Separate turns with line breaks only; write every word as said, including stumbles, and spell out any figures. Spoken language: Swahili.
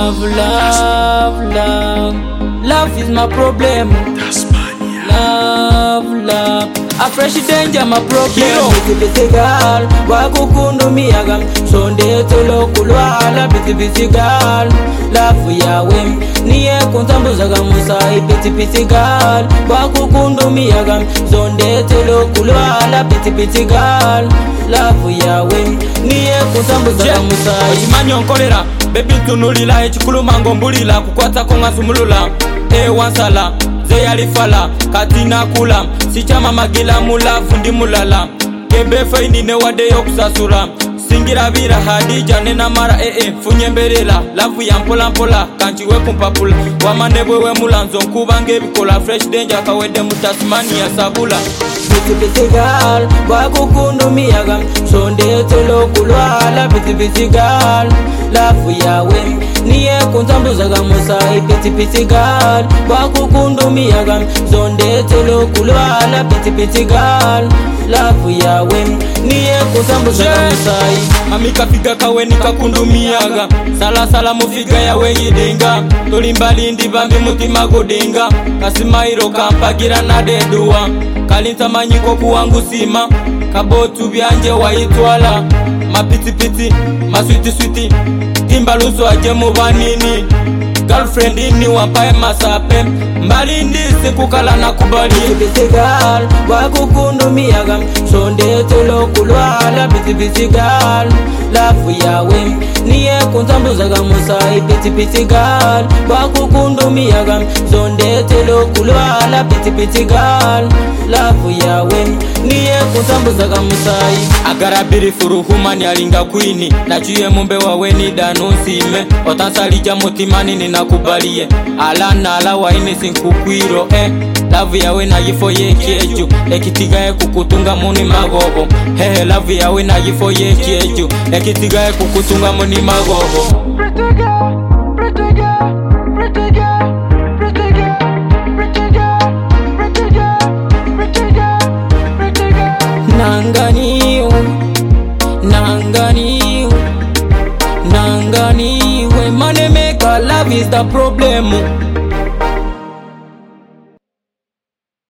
Love, love, love. Love is my problem. Love, love. A fresh danger my problem. Busy busy girl, wakukundumiaga sonde tolo kulwala. Busy busy girl, love yawe niye kuntambuzaga musai. Busy busy girl, wakukundumiaga sonde tolo kulwala. Busy busy girl, love yawe niye kuntambuzaga musai.
Ojimanyo nkolera, baby tunulila echikulu mango mbulila kukwata konga sumulula. E wansala ze yalifala katina kula sichama magila mula fundi mulala kembe faini ne wade yokusasura singira bira hadija nena mara ee eh, funye mberela lavu ya mpola mpola kanchiwe kumpapula wamanebwe we mulanzo nkubange bikola fresh danger kawede mutasmani ya sabula.
Busy busy girl, wakukundumiaga sonde tolo kulwala. Busy busy girl, love yawe niye kuntambuzaga musai. Busy busy girl, wakukundumiaga sonde tolo kulwala. Busy busy girl, love yawe niye kuntambuzaga musai.
Mamika figa kawe nikakundumiaga sala sala mufiga yawe yidinga tolimbali ndi bambi mutima godinga kasimairo kampagira na dedua kalinta manyiko kuwangu sima kabotu byanje waitwala mapitipiti maswiti switi timbaluso aje mubanini girlfriend ni wampaye masape mbali ndisi kukala na kubali.
Busy girl, wakukundumiaga sonde tolo kulwala. Busy busy girl, love yawe niye kuntambuzaga musai. Busy busy girl, wakukundumiaga sonde tolo kulwala. Busy busy girl, love yawe niye kuntambuzaga musai.
Agarabiri furuhumani alinga kwini nachuye mumbe wawe ni danusime otansalija mutimani ninakubalie alana ala waine sinkukwiro eh love yawe na yifo yekieju ekitigaye kukutunga muni magobo hehe love yawe na yifo yekieju ekitigaye kukutunga muni magobo.
Nanganiu, Nanganiu, Nanganiu. Money maker, love is the problem.